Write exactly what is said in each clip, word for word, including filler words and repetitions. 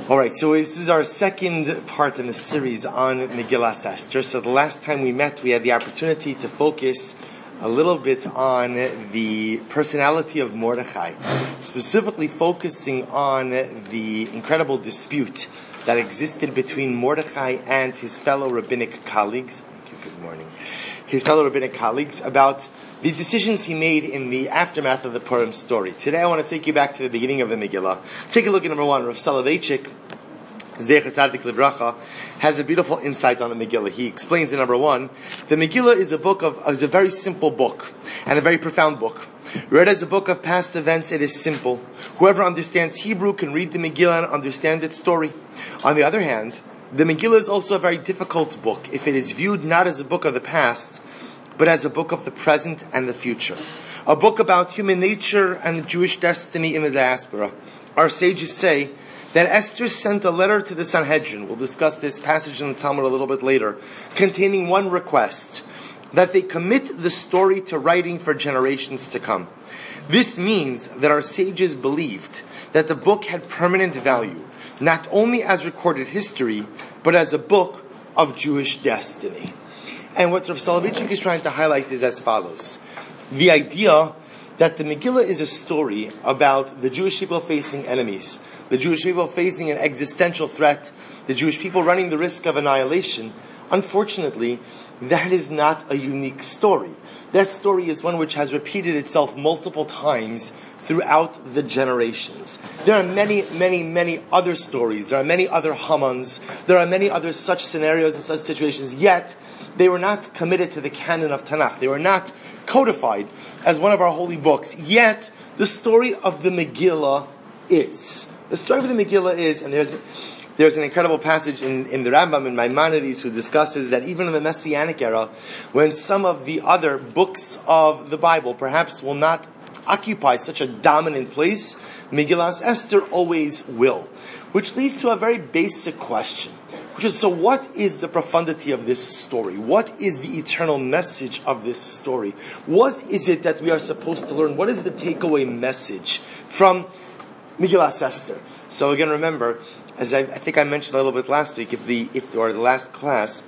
All right, so this is our second part in the series on Megillas Esther. So the last time we met, we had the opportunity to focus a little bit on the personality of Mordechai, specifically focusing on the incredible dispute that existed between Mordechai and his fellow rabbinic colleagues. Thank you, good morning. His fellow rabbinic colleagues about the decisions he made in the aftermath of the Purim story. Today I want to take you back to the beginning of the Megillah. Take a look at number one. Rav Soloveitchik, Zecher Tzadik Livracha, has a beautiful insight on the Megillah. He explains in number one, the Megillah is a book of, is a very simple book, and a very profound book. Read as a book of past events, it is simple. Whoever understands Hebrew can read the Megillah and understand its story. On the other hand, the Megillah is also a very difficult book if it is viewed not as a book of the past, but as a book of the present and the future. A book about human nature and the Jewish destiny in the diaspora. Our sages say that Esther sent a letter to the Sanhedrin, we'll discuss this passage in the Talmud a little bit later, containing one request, that they commit the story to writing for generations to come. This means that our sages believed that the book had permanent value, not only as recorded history, but as a book of Jewish destiny. And what Rav Soloveitchik is trying to highlight is as follows. The idea that the Megillah is a story about the Jewish people facing enemies, the Jewish people facing an existential threat, the Jewish people running the risk of annihilation. Unfortunately, that is not a unique story. That story is one which has repeated itself multiple times throughout the generations. There are many, many, many other stories. There are many other Hamans. There are many other such scenarios and such situations, yet they were not committed to the canon of Tanakh. They were not codified as one of our holy books. Yet, the story of the Megillah is. The story of the Megillah is, and there's there's an incredible passage in, in the Rambam, in Maimonides, who discusses that even in the Messianic era, when some of the other books of the Bible perhaps will not occupy such a dominant place, Megillas Esther always will. Which leads to a very basic question, which is, so what is the profundity of this story? What is the eternal message of this story? What is it that we are supposed to learn? What is the takeaway message from Megillas Esther? So again, remember, as I, I think I mentioned a little bit last week, if the if or the last class,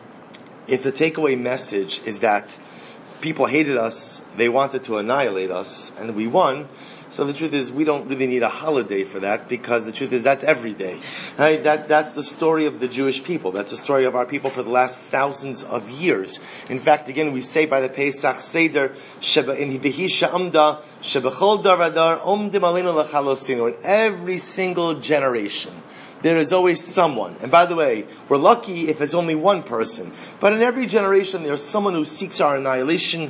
if the takeaway message is that people hated us, they wanted to annihilate us, and we won. So the truth is, we don't really need a holiday for that, because the truth is, that's every day. Right? That, that's the story of the Jewish people. That's the story of our people for the last thousands of years. In fact, again, we say by the Pesach Seder, Sheba in V'hi Sha'amda, Shebechol Daradar, Omdim Aleinu L'chalosinu. In every single generation, there is always someone. And by the way, we're lucky if it's only one person. But in every generation, there's someone who seeks our annihilation.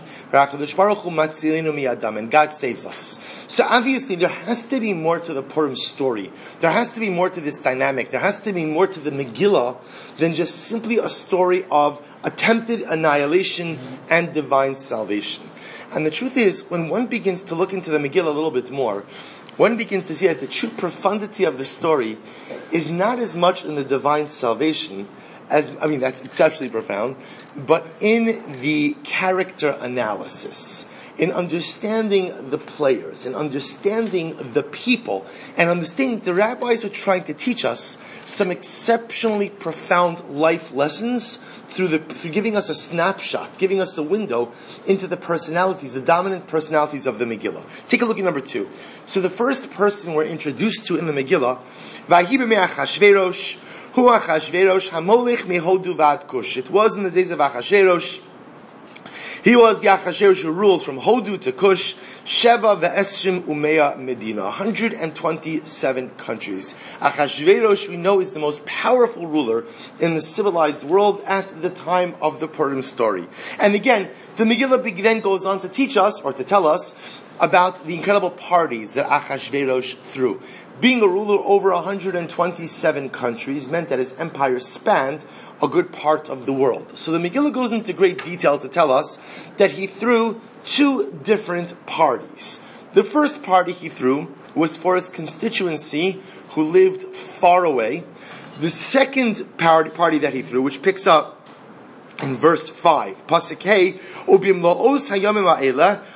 And God saves us. So obviously, there has to be more to the Purim story. There has to be more to this dynamic. There has to be more to the Megillah than just simply a story of attempted annihilation and divine salvation. And the truth is, when one begins to look into the Megillah a little bit more, one begins to see that the true profundity of the story is not as much in the divine salvation as, I mean, that's exceptionally profound, but in the character analysis, in understanding the players, in understanding the people, and understanding the rabbis are trying to teach us some exceptionally profound life lessons through the through giving us a snapshot, giving us a window into the personalities, the dominant personalities of the Megillah. Take a look at number two. So the first person we're introduced to in the Megillah, Vahi b'mei Achashverosh, hu Achashverosh hamolech mehodu v'ad Kush. It was in the days of Achashverosh. He was the Achashverosh who ruled from Hodu to Kush, Sheba ve'esrim umeya Medina, one hundred twenty-seven countries. Achashverosh, we know, is the most powerful ruler in the civilized world at the time of the Purim story. And again, the Megillah then goes on to teach us, or to tell us, about the incredible parties that Achashverosh threw. Being a ruler over one hundred twenty-seven countries meant that his empire spanned a good part of the world. So the Megillah goes into great detail to tell us that he threw two different parties. The first party he threw was for his constituency who lived far away. The second party that he threw, which picks up in verse five, Pasuk Hey, Ubimlo'os hayamim ha'ela,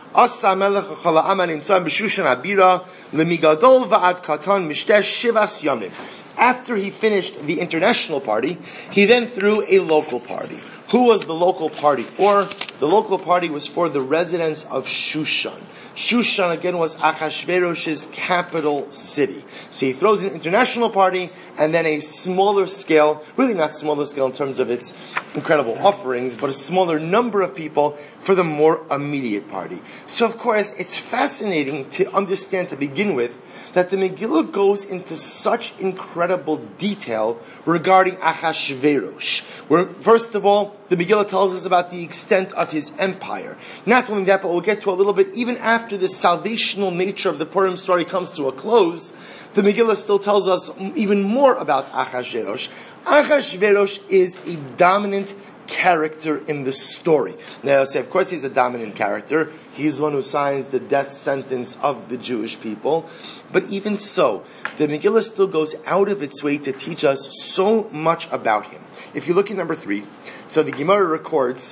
Asa melech chala ama nimtzam b'shushan abira lemigadol va'ad katan mishtesh shivas yamim. After he finished the international party, he then threw a local party. Who was the local party for? The local party was for the residents of Shushan. Shushan, again, was Achashverosh's capital city. So he throws an international party and then a smaller scale, really not smaller scale in terms of its incredible offerings, but a smaller number of people for the more immediate party. So, of course, it's fascinating to understand to begin with that the Megillah goes into such incredible detail regarding Achashverosh. Where, first of all, the Megillah tells us about the extent of his empire. Not only that, but we'll get to a little bit, even after the salvational nature of the Purim story comes to a close, the Megillah still tells us even more about Achashverosh. Achashverosh is a dominant character in the story. Now, I'll say, of course he's a dominant character. He's the one who signs the death sentence of the Jewish people. But even so, the Megillah still goes out of its way to teach us so much about him. If you look at number three, so the Gemara records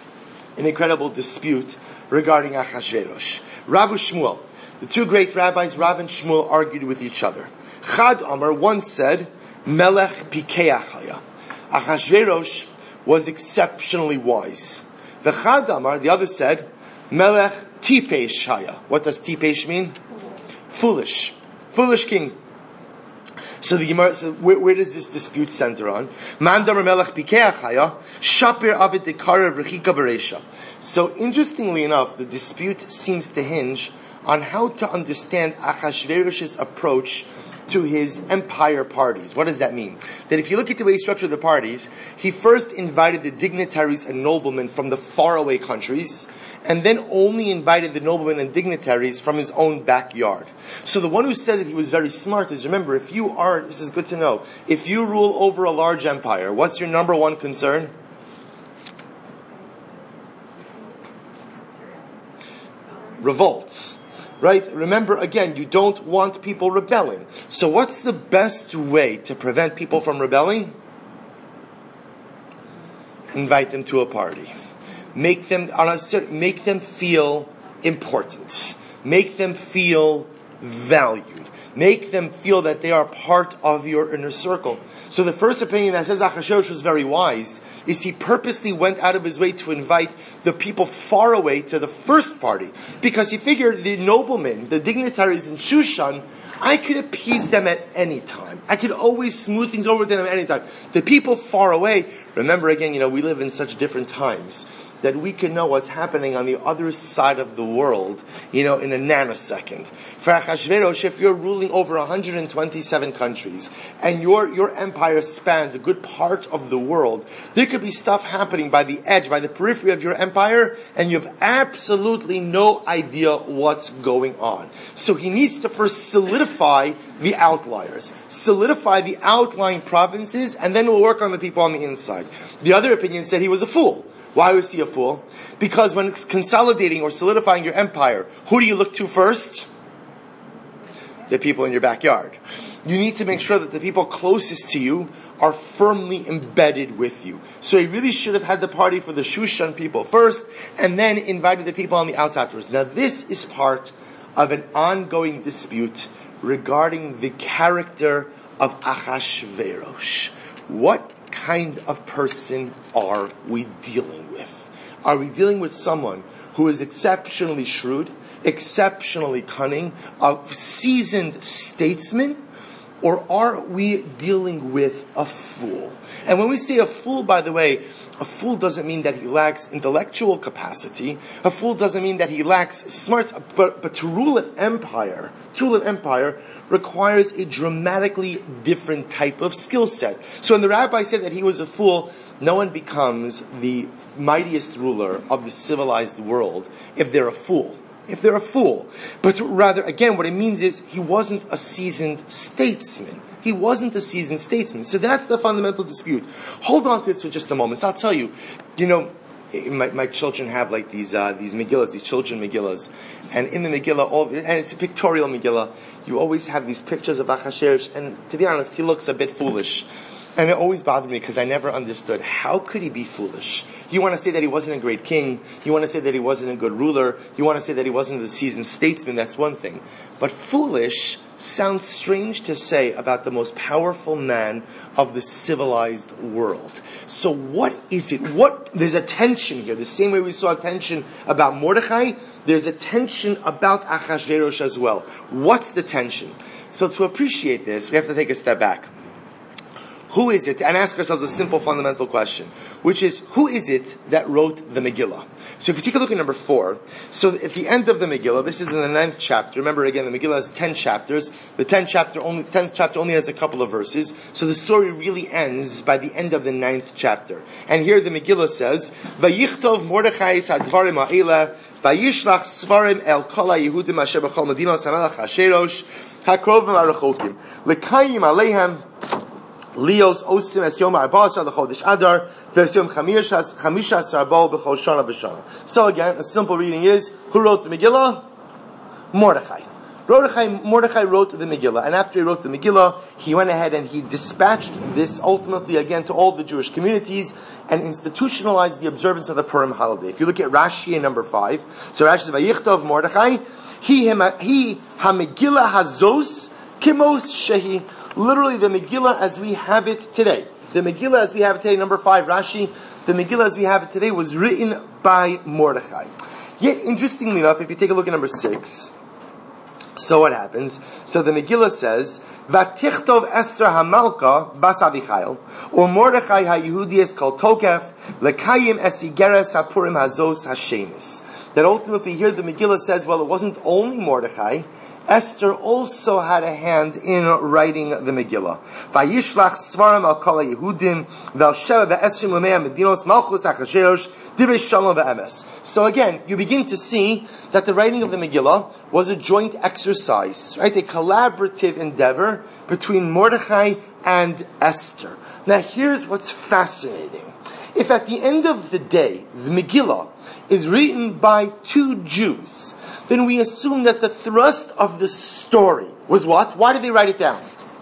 an incredible dispute regarding Achashverosh. Rav and Shmuel, the two great rabbis, Rav and Shmuel, argued with each other. Chad Amar once said, Melech Pikeach Haya. Achashverosh was exceptionally wise. The Chad Amar, the other said, Melech Tipesh Haya. What does Tipesh mean? Foolish. Foolish king. So the Gemara, so where, where does this dispute center on? Mandar Melech Pikeach Haya, Shapir Avid Dekara Rechika Beresha. So interestingly enough, the dispute seems to hinge on how to understand Achashverosh's approach to his empire parties. What does that mean? That if you look at the way he structured the parties, he first invited the dignitaries and noblemen from the faraway countries, and then only invited the noblemen and dignitaries from his own backyard. So the one who said that he was very smart is, remember, if you are, this is good to know, if you rule over a large empire, what's your number one concern? Revolts. Right? Remember, again, you don't want people rebelling. So what's the best way to prevent people from rebelling? Invite them to a party. Make them, on a, make them feel important. Make them feel valued. Make them feel that they are part of your inner circle. So the first opinion that says Achashverosh was very wise is he purposely went out of his way to invite the people far away to the first party. Because he figured the noblemen, the dignitaries in Shushan, I could appease them at any time. I could always smooth things over to them at any time. The people far away, remember again, you know, we live in such different times that we can know what's happening on the other side of the world, you know, in a nanosecond. For Achashverosh, if you're ruling over one hundred twenty-seven countries, and your, your empire spans a good part of the world, there could be stuff happening by the edge, by the periphery of your empire, and you have absolutely no idea what's going on. So he needs to first solidify the outliers, solidify the outlying provinces, and then we'll work on the people on the inside. The other opinion said he was a fool. Why was he a fool? Because when it's consolidating or solidifying your empire, who do you look to first? The people in your backyard. You need to make sure that the people closest to you are firmly embedded with you. So he really should have had the party for the Shushan people first, and then invited the people on the outside first. Now this is part of an ongoing dispute regarding the character of Achashverosh. What kind of person are we dealing with? Are we dealing with someone who is exceptionally shrewd, exceptionally cunning, a seasoned statesman, or are we dealing with a fool? And when we say a fool, by the way, a fool doesn't mean that he lacks intellectual capacity. A fool doesn't mean that he lacks smarts. But, but to rule an empire, to rule an empire requires a dramatically different type of skill set. So when the rabbi said that he was a fool, no one becomes the mightiest ruler of the civilized world if they're a fool. If they're a fool. But rather, again, what it means is he wasn't a seasoned statesman. He wasn't a seasoned statesman. So that's the fundamental dispute. Hold on to this for just a moment. So I'll tell you, you know, my, my children have like these, uh, these Megillas, these children Megillas. And in the Megillah, all, and it's a pictorial Megillah, you always have these pictures of Achashverosh, and to be honest, he looks a bit foolish. And it always bothered me because I never understood, how could he be foolish? You want to say that he wasn't a great king. You want to say that he wasn't a good ruler. You want to say that he wasn't a seasoned statesman. That's one thing. But foolish sounds strange to say about the most powerful man of the civilized world. So what is it? What, there's a tension here. The same way we saw a tension about Mordechai, there's a tension about Achashverosh as well. What's the tension? So to appreciate this, we have to take a step back. Who is it? And ask ourselves a simple fundamental question, which is, who is it that wrote the Megillah? So if you take a look at number four, so at the end of the Megillah, this is in the ninth chapter. Remember again, the Megillah has ten chapters. The tenth chapter only, the tenth chapter only has a couple of verses. So the story really ends by the end of the ninth chapter. And here the Megillah says, Vayichtov Mordechai Sadvarim Ha'ila, Vayishlach Svarim El Kol HaYehudim Asher B'chol Medinos HaMelech Hasherosh, HaKrovim HaRechokim, L'kayim Aleihem, Leos Osim Es Yom Arba'asar L'Chodesh Adar Vers Yom Chamisha Sarbo B'Chol Shana V'Shana. So again, a simple reading is, who wrote the Megillah? Mordechai. Mordechai, Mordechai wrote the Megillah, and after he wrote the Megillah, he went ahead and he dispatched this ultimately again to all the Jewish communities and institutionalized the observance of the Purim holiday. If you look at Rashi in number five, so Rashi says, Vayichtov Mordechai, he he ha-Megillah hazos kimos shehi. Literally, the Megillah as we have it today. The Megillah as we have it today, number five, Rashi, the Megillah as we have it today was written by Mordechai. Yet, interestingly enough, if you take a look at number six, so what happens? So the Megillah says, Vatichtov Esther Hamalka Bas Avichail, or Mordechai HaYehudi es Kol Tokef, Lekayim Esigeres HaPurim Hazos Hashemis. That ultimately here the Megillah says, well, it wasn't only Mordechai, Esther also had a hand in writing the Megillah. Vayishlach svarim al kol Yehudim v'al ve'esrim l'mei medinos malchus achashverosh divrei shalom ve'emes. So again, you begin to see that the writing of the Megillah was a joint exercise, right? A collaborative endeavor between Mordechai and Esther. Now here's what's fascinating. If at the end of the day, the Megillah is written by two Jews, then we assume that the thrust of the story was what? Why did they write it down?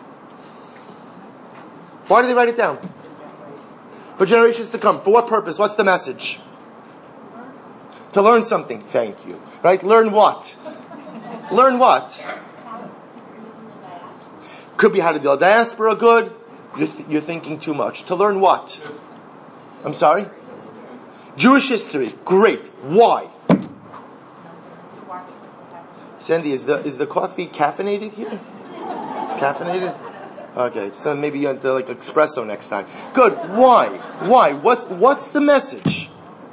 Why did they write it down? For generations to come. For what purpose? What's the message? To learn something. Thank you. Right? Learn what? Learn what? Could be how to deal with diaspora. Good. You're, th- you're thinking too much. To learn what? I'm sorry? Jewish history. Great. Why? Sandy, is the is the coffee caffeinated here? It's caffeinated? Okay, so maybe you have to like espresso next time. Good. Why? Why? What's what's the message?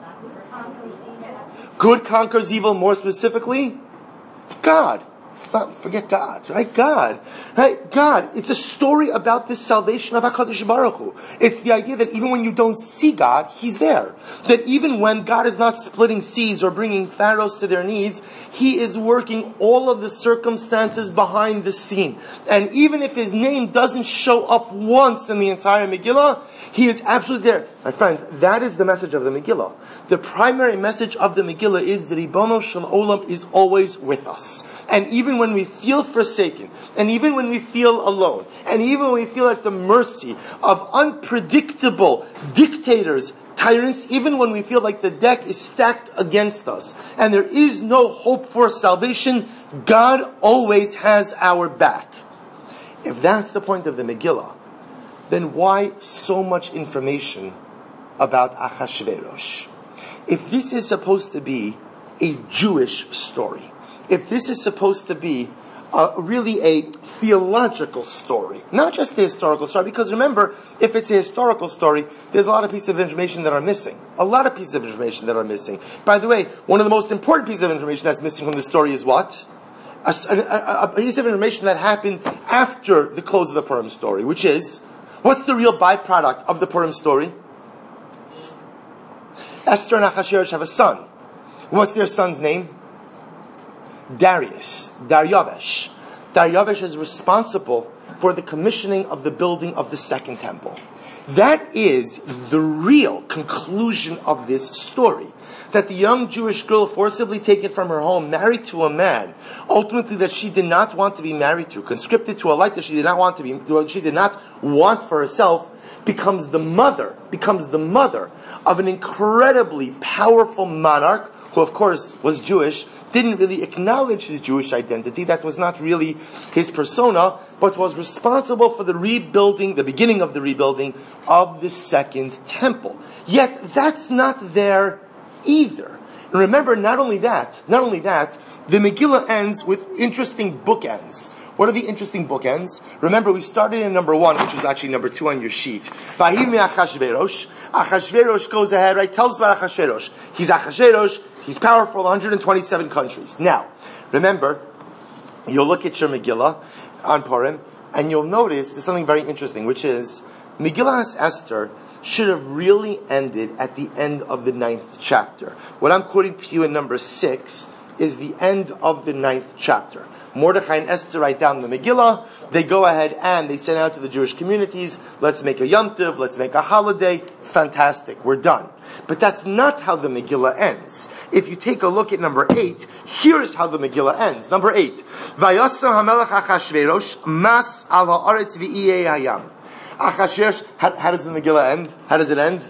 Good conquers evil, more specifically? God. It's not, forget God, right? God. Right? God. It's a story about this salvation of HaKadosh Baruch Hu. It's the idea that even when you don't see God, He's there. That even when God is not splitting seas or bringing pharaohs to their knees, He is working all of the circumstances behind the scene. And even if His name doesn't show up once in the entire Megillah, He is absolutely there. My friends, that is the message of the Megillah. The primary message of the Megillah is that Ribono Shel Olam is always with us. And even when we feel forsaken, and even when we feel alone, and even when we feel at the mercy of unpredictable dictators, tyrants, even when we feel like the deck is stacked against us, and there is no hope for salvation, God always has our back. If that's the point of the Megillah, then why so much information about Achashverosh? If this is supposed to be a Jewish story, if this is supposed to be uh, really a theological story, not just a historical story, because remember, if it's a historical story, there's a lot of pieces of information that are missing. A lot of pieces of information that are missing. By the way, one of the most important pieces of information that's missing from the story is what? A, a, a piece of information that happened after the close of the Purim story, which is, what's the real byproduct of the Purim story? Esther and Achashverosh have a son. What's their son's name? Darius, Daryavesh. Daryavesh is responsible for the commissioning of the building of the second temple. That is the real conclusion of this story. That the young Jewish girl forcibly taken from her home, married to a man, ultimately that she did not want to be married to, conscripted to a life that she did not want to be, she did not want for herself, becomes the mother, becomes the mother of an incredibly powerful monarch, who of course was Jewish, didn't really acknowledge his Jewish identity, that was not really his persona, but was responsible for the rebuilding, the beginning of the rebuilding of the second temple. Yet that's not there either. And remember, not only that, not only that, the Megillah ends with interesting bookends. What are the interesting bookends? Remember, we started in number one, which was actually number two on your sheet. Vahim Achashverosh. Achashverosh goes ahead, right? Tells us about Achashverosh. He's Achashverosh. He's powerful, one hundred twenty-seven countries. Now, remember, you'll look at your Megillah on Purim, and you'll notice there's something very interesting, which is Megillah Esther should have really ended at the end of the ninth chapter. What I'm quoting to you in number six is the end of the ninth chapter. Mordechai and Esther write down the Megillah. They go ahead and they send out to the Jewish communities, let's make a Yom Tov, let's make a holiday. Fantastic, we're done. But that's not how the Megillah ends. If you take a look at number eight, here's how the Megillah ends. Number eight. Vayasa hamelech Achashverosh mas al haaretz v'iyei hayam. Achashverosh, how, how does the Megillah end? How does it end?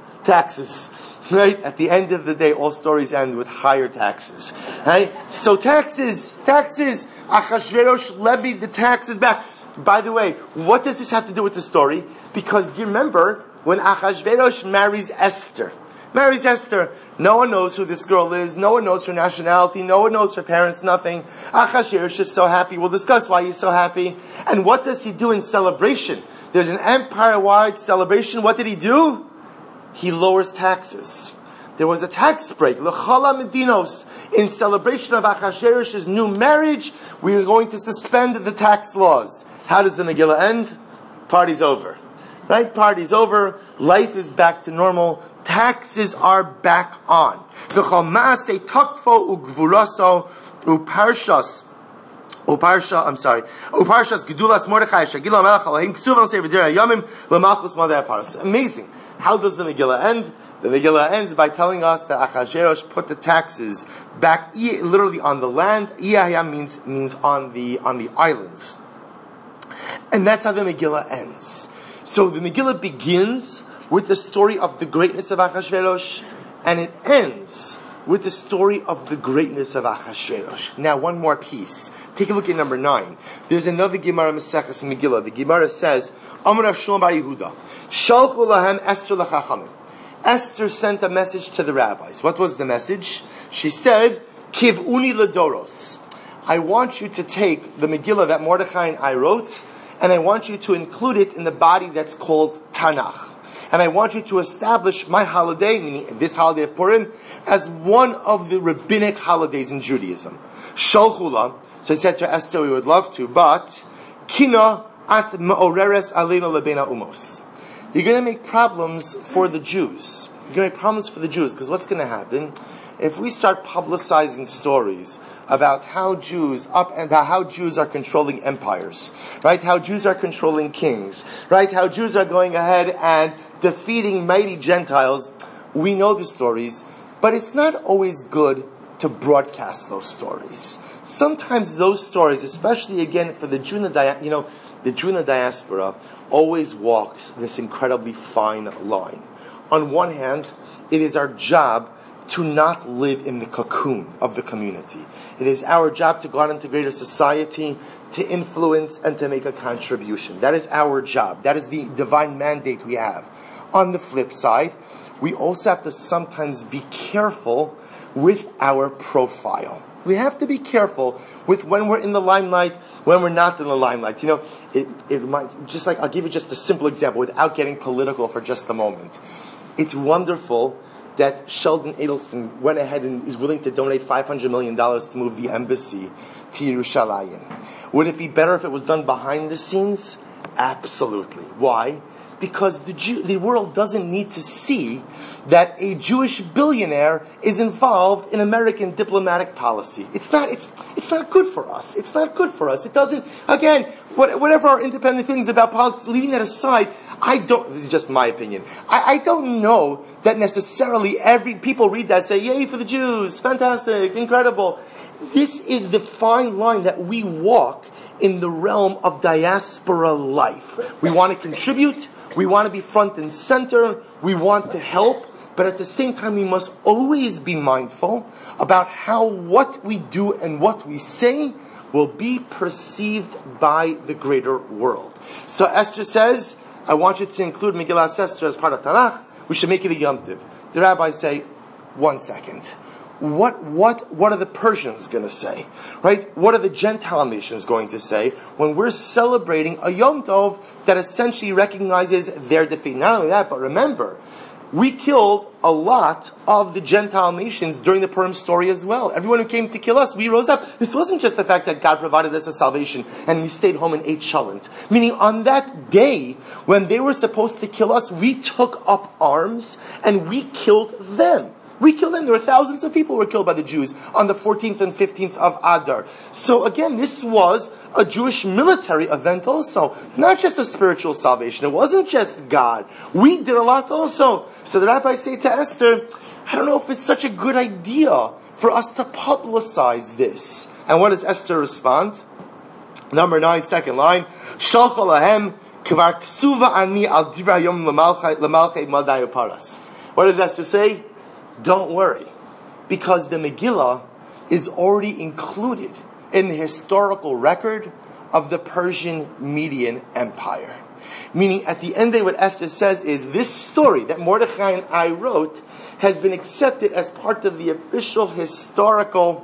Taxes. Right? At the end of the day, all stories end with higher taxes. Right? So taxes, taxes. Achashverosh levied the taxes back. By the way, what does this have to do with the story? Because you remember, when Achashverosh marries Esther, marries Esther, no one knows who this girl is, no one knows her nationality, no one knows her parents, nothing. Achashverosh is so happy. We'll discuss why he's so happy. And what does he do in celebration? There's an empire-wide celebration. What did he do? He lowers taxes. There was a tax break. L'chala medinos. In celebration of Achashverosh's new marriage, we are going to suspend the tax laws. How does the Megillah end? Party's over. Right? Party's over. Life is back to normal. Taxes are back on. V'chol ma'aseh takfo ugvuraso uparshas Uparsha, I'm sorry. Uparshas gedulas Mordechai shagila melech alahim ksuvam sefer dir hayamim lemalchus madei paras. Amazing. How does the Megillah end? The Megillah ends by telling us that Achashverosh put the taxes back, literally on the land. Iyahya means means on the on the islands, and that's how the Megillah ends. So the Megillah begins with the story of the greatness of Achashverosh, and it ends with the story of the greatness of Achashverosh. Now, one more piece. Take a look at number nine. There's another Gemara Maseches Megillah. The Gemara says, Amar Rav Shlomo bar Yehuda, Shalchu lahem Esther lechachamim. Esther sent a message to the rabbis. What was the message? She said, Kiv'uni ledoros. I want you to take the Megillah that Mordechai and I wrote, and I want you to include it in the body that's called Tanakh. And I want you to establish my holiday, meaning this holiday of Purim, as one of the rabbinic holidays in Judaism. Shalchula. So I said to Esther, we would love to, but Kina at ma'oreres aleinu lebeina umos. You're going to make problems for the Jews. You're going to make problems for the Jews, because what's going to happen if we start publicizing stories about how Jews up and how Jews are controlling empires, right? How Jews are controlling kings, right? How Jews are going ahead and defeating mighty Gentiles. We know the stories, but it's not always good to broadcast those stories. Sometimes those stories, especially again for the Jew in the dia- you know, the Jew in the diaspora always walks this incredibly fine line. On one hand, it is our job to not live in the cocoon of the community. It is our job to go out into greater society, to influence and to make a contribution. That is our job. That is the divine mandate we have. On the flip side, we also have to sometimes be careful with our profile. We have to be careful with when we're in the limelight, when we're not in the limelight. You know, it, it reminds, just like, I'll give you just a simple example without getting political for just a moment. It's wonderful that Sheldon Adelson went ahead and is willing to donate five hundred million dollars to move the embassy to Yerushalayim. Would it be better if it was done behind the scenes? Absolutely. Why? Because the Jew, the world doesn't need to see that a Jewish billionaire is involved in American diplomatic policy. It's not, it's, it's not good for us. It's not good for us. It doesn't, again, what, whatever our independent things about politics, leaving that aside, I don't, this is just my opinion. I, I don't know that necessarily every, people read that and say, yay for the Jews, fantastic, incredible. This is the fine line that we walk in the realm of diaspora life. We want to contribute, we want to be front and center, we want to help, but at the same time we must always be mindful about how what we do and what we say will be perceived by the greater world. So Esther says, I want you to include Megillas Esther as part of Tanakh, we should make it a Yom Tov. The rabbis say, one second. What, what, what are the Persians going to say? Right? What are the Gentile nations going to say when we're celebrating a Yom Tov that essentially recognizes their defeat? Not only that, but remember, we killed a lot of the Gentile nations during the Purim story as well. Everyone who came to kill us, we rose up. This wasn't just the fact that God provided us a salvation and we stayed home and ate chalent. Meaning on that day, when they were supposed to kill us, we took up arms and we killed them. We killed them. There were thousands of people who were killed by the Jews on the fourteenth and fifteenth of Adar. So again, this was a Jewish military event also. Not just a spiritual salvation. It wasn't just God. We did a lot also. So the rabbis say to Esther, I don't know if it's such a good idea for us to publicize this. And what does Esther respond? Number nine, second line. Shalcha lahem kvar ksuva ani al divrei hayom l'malchei madai uparas. What does Esther say? Don't worry, because the Megillah is already included in the historical record of the Persian Median Empire. Meaning, at the end of what Esther says is, this story that Mordechai and I wrote has been accepted as part of the official historical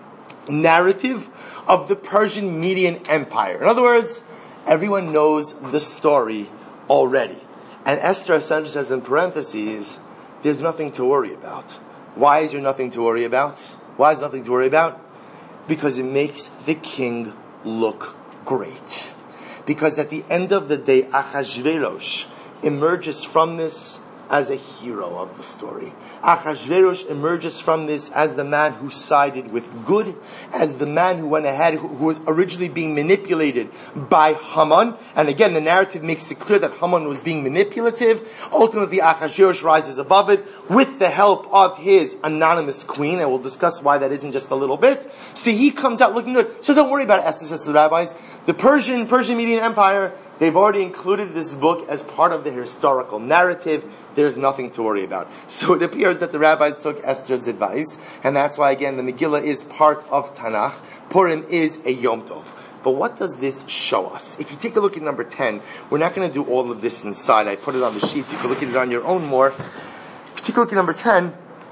narrative of the Persian Median Empire. In other words, everyone knows the story already. And Esther essentially says in parentheses, there's nothing to worry about. Why is there nothing to worry about? Why is nothing to worry about? Because it makes the king look great. Because at the end of the day, Achashverosh emerges from this as a hero of the story. Achashverosh emerges from this as the man who sided with good, as the man who went ahead, who, who was originally being manipulated by Haman. And again, the narrative makes it clear that Haman was being manipulative. Ultimately, Achashverosh rises above it with the help of his anonymous queen, and we'll discuss why that is in just a little bit. See, he comes out looking good. So don't worry about it, Esther says to the rabbis. The Persian, Persian Median Empire, they've already included this book as part of the historical narrative. There's nothing to worry about. So it appears that the rabbis took Esther's advice, and that's why, again, the Megillah is part of Tanakh. Purim is a Yom Tov. But what does this show us? If you take a look at number ten, we're not going to do all of this inside. I put it on the sheets. You can look at it on your own more. If you take a look at number ten,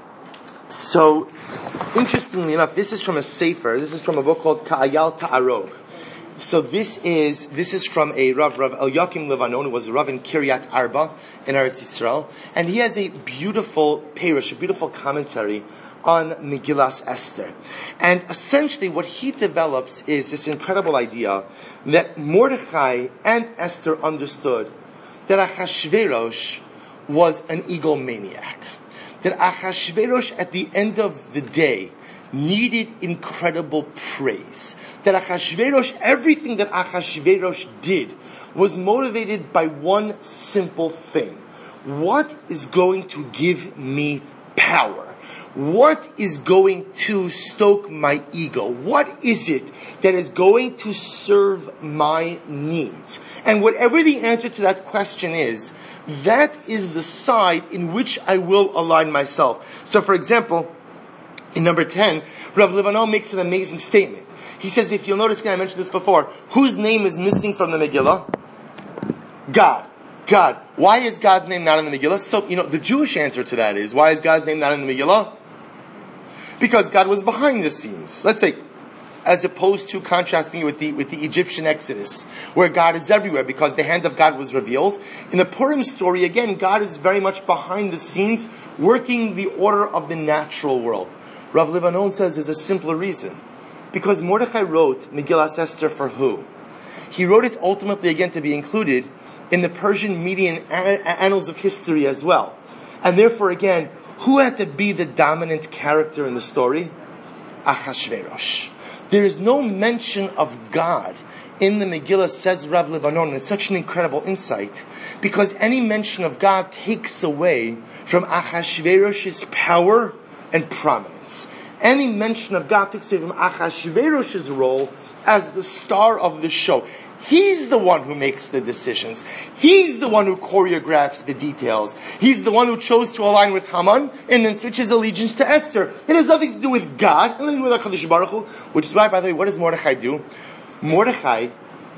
so interestingly enough, this is from a sefer. This is from a book called Ka'ayal Ta'arog. So this is this is from a Rav, Rav Eliakim Levanon, who was a Rav in Kiryat Arba in Eretz Yisrael, and he has a beautiful perush, a beautiful commentary on Megillas Esther. And essentially what he develops is this incredible idea that Mordechai and Esther understood that Achashverosh was an egomaniac. That Achashverosh at the end of the day needed incredible praise. That Achashverosh, everything that Achashverosh did was motivated by one simple thing. What is going to give me power? What is going to stoke my ego? What is it that is going to serve my needs? And whatever the answer to that question is, that is the side in which I will align myself. So for example, in number ten, Rav Levanon makes an amazing statement. He says, if you'll notice, I mentioned this before, whose name is missing from the Megillah? God. God. Why is God's name not in the Megillah? So, you know, the Jewish answer to that is, why is God's name not in the Megillah? Because God was behind the scenes. Let's say, as opposed to contrasting it with the, with the Egyptian Exodus, where God is everywhere because the hand of God was revealed. In the Purim story, again, God is very much behind the scenes, working the order of the natural world. Rav Levanon says there's a simpler reason. Because Mordechai wrote Megillas Esther for who? he wrote it ultimately again to be included in the Persian Median a- annals of history as well. And therefore again, who had to be the dominant character in the story? Achashverosh. There is no mention of God in the Megillah, says Rav Levanon, and it's such an incredible insight, because any mention of God takes away from Achashverosh's power and prominence. Any mention of God takes away from Achashverosh's role as the star of the show. He's the one who makes the decisions. He's the one who choreographs the details. He's the one who chose to align with Haman and then switches allegiance to Esther. It has nothing to do with God, nothing to do with HaKadosh Baruch Hu, which is why, by the way, what does Mordechai do? Mordechai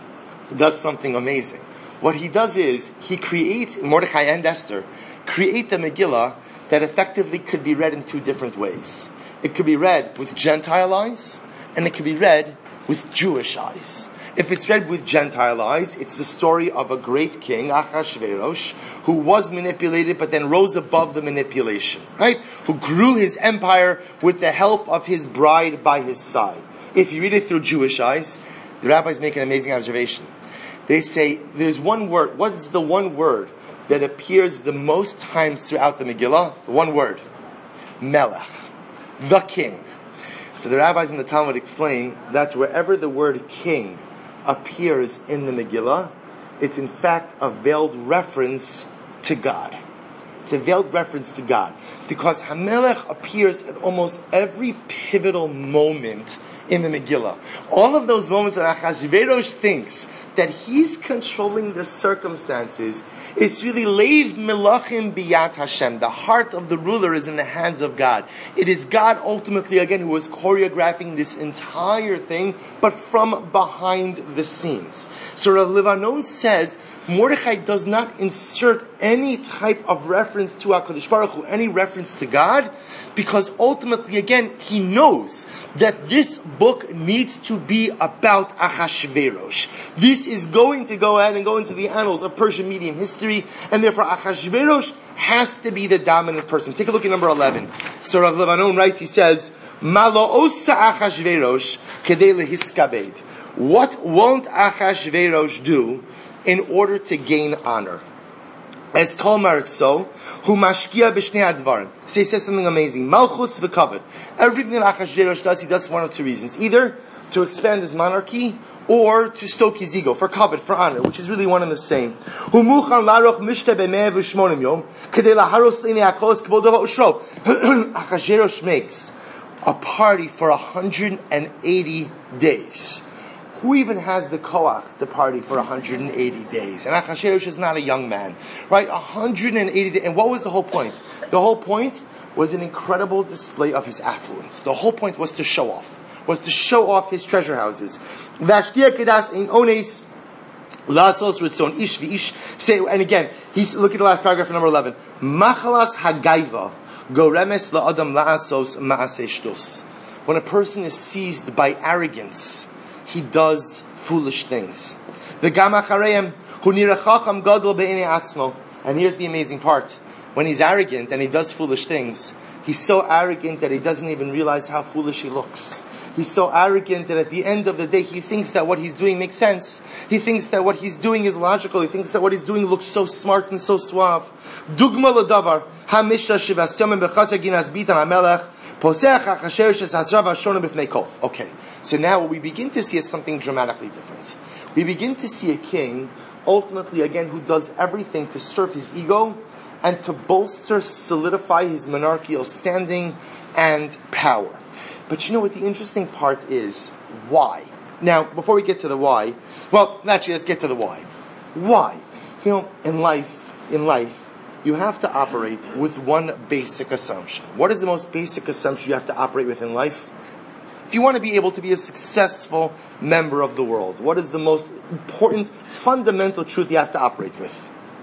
does something amazing. What he does is, he creates, Mordechai and Esther, create the Megillah that effectively could be read in two different ways. It could be read with Gentile eyes, and it could be read with Jewish eyes. If it's read with Gentile eyes, it's the story of a great king, Achashverosh, who was manipulated but then rose above the manipulation, right? Who grew his empire with the help of his bride by his side. If you read it through Jewish eyes, the rabbis make an amazing observation. They say, there's one word, what is the one word that appears the most times throughout the Megillah? One word. Melech. The king. So the rabbis in the Talmud explain that wherever the word king appears in the Megillah, it's in fact a veiled reference to God. It's a veiled reference to God. Because Hamelech appears at almost every pivotal moment in the Megillah. All of those moments that Achashverosh thinks that he's controlling the circumstances, it's really Leiv Melachim Biyat Hashem. The heart of the ruler is in the hands of God. It is God ultimately, again, who is choreographing this entire thing, but from behind the scenes. So Rav Levanon says, Mordechai does not insert any type of reference to HaKadosh Baruch Hu, any reference to God, because ultimately, again, he knows that this book needs to be about Achashverosh. This is going to go ahead and go into the annals of Persian Median history, and therefore Achashverosh has to be the dominant person. Take a look at number eleven. So Rav Levanon writes, he says, Malo osa Achashverosh kedei lehiskabed. What won't Achashverosh do in order to gain honor? As kol maritzo, hu mashkia b'shnei advarim. So he says something amazing. Malchus v'kavod. Everything that Achashverosh does, he does for one of two reasons. Either to expand his monarchy, or to stoke his ego, for kavod, for honor, which is really one and the same. Hu muchan laroch mishte b'meh v'shmonim yom, kedei laharos l'nei hakol es kvodo v'ushro. Achashverosh makes a party for one hundred eighty days. Who even has the koach to party for one hundred eighty days? And Achashverosh is not a young man, right? one hundred eighty days. And what was the whole point? The whole point was an incredible display of his affluence. The whole point was to show off, was to show off his treasure houses. Vashtia kedas in ones lasos ritzon ish v'ish. Say, and again, he's look at the last paragraph, number eleven. Machalas hagaiva goremes la'adam la'asos ma'aseh shtus. When a person is seized by arrogance, he does foolish things. The Gamachareim, who nirachacham gadol be'inei atzmo. And here's the amazing part. When he's arrogant and he does foolish things, he's so arrogant that he doesn't even realize how foolish he looks. He's so arrogant that at the end of the day, he thinks that what he's doing makes sense. He thinks that what he's doing is logical. He thinks that what he's doing looks so smart and so suave. Dugma l'davar, ha-mishra shivas yomim b'chaser ginas bitan ha-melech, Okay, so now what we begin to see is something dramatically different. We begin to see a king, ultimately again, who does everything to serve his ego and to bolster, solidify his monarchical standing and power. But you know what the interesting part is? Why? Now, before we get to the why, well, actually, let's get to the why. Why? You know, in life, in life, you have to operate with one basic assumption. What is the most basic assumption you have to operate with in life? If you want to be able to be a successful member of the world, what is the most important, fundamental truth you have to operate with?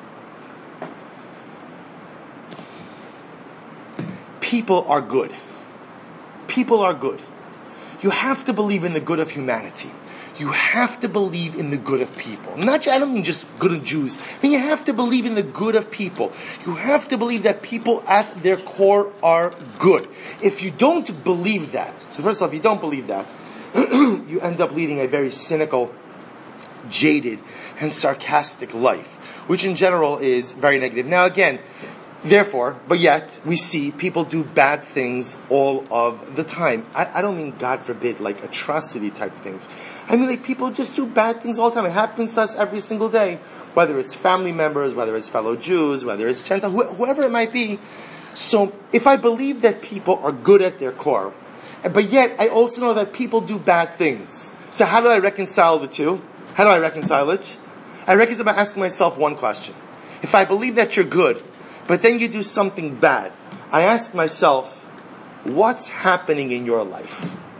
People are good. People are good. You have to believe in the good of humanity. You have to believe in the good of people. Not, I don't mean just good of Jews. I mean, you have to believe in the good of people. You have to believe that people at their core are good. If you don't believe that, so first of all, if you don't believe that, you end up leading a very cynical jaded, and sarcastic life, which in general is very negative. Now again, therefore, but yet, we see people do bad things all of the time. I, I don't mean, God forbid, like atrocity type things. I mean, like, people just do bad things all the time. It happens to us every single day. Whether it's family members, whether it's fellow Jews, whether it's Gentile, wh- whoever it might be. So, if I believe that people are good at their core, but yet I also know that people do bad things. So how do I reconcile the two? How do I reconcile it? I reconcile by asking myself one question. If I believe that you're good, but then you do something bad, I ask myself, what's happening in your life?